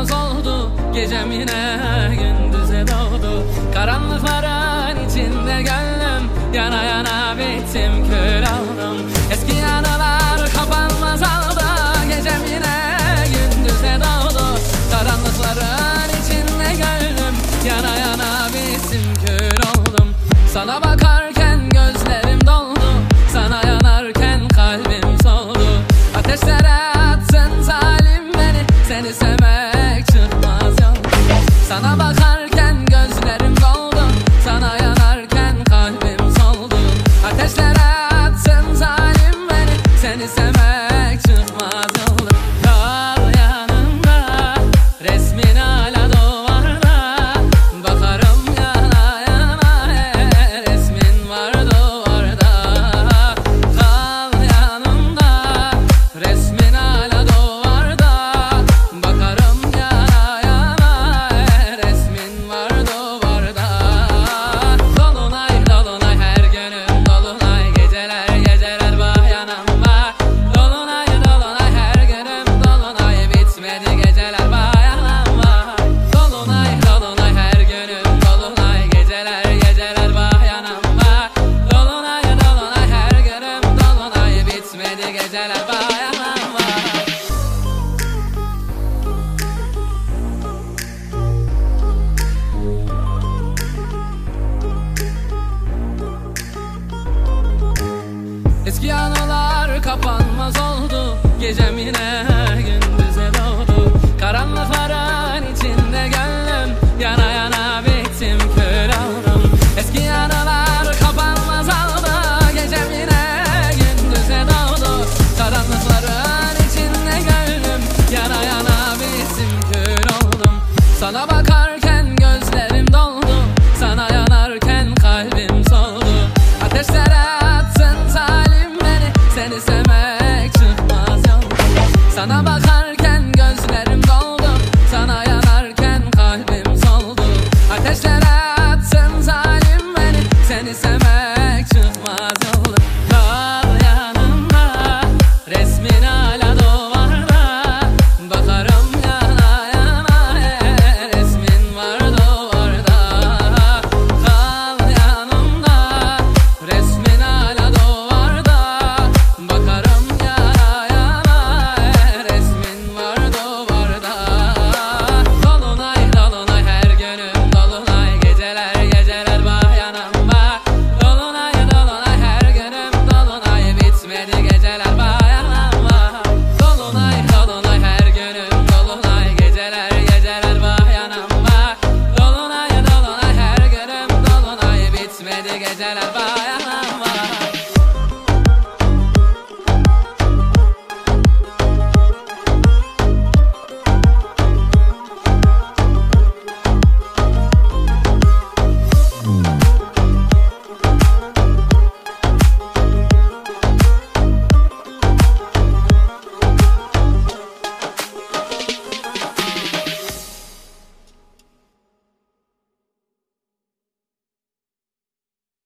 kapanmaz oldu. Gecem yine gündüze doğdu. Karanlıkların içinde gönlüm yana yana bittim, kül oldum. Eski anılar kapanmaz oldu. Gecem yine gündüze doğdu. Karanlıkların içinde gönlüm yana yana bittim, kül oldum. Sana bakarken gözlerim doldu, sana yanarken kalbim soldu. Ateşlere attın zalim beni, seni sevmek çıkmaz yol. Sana bakar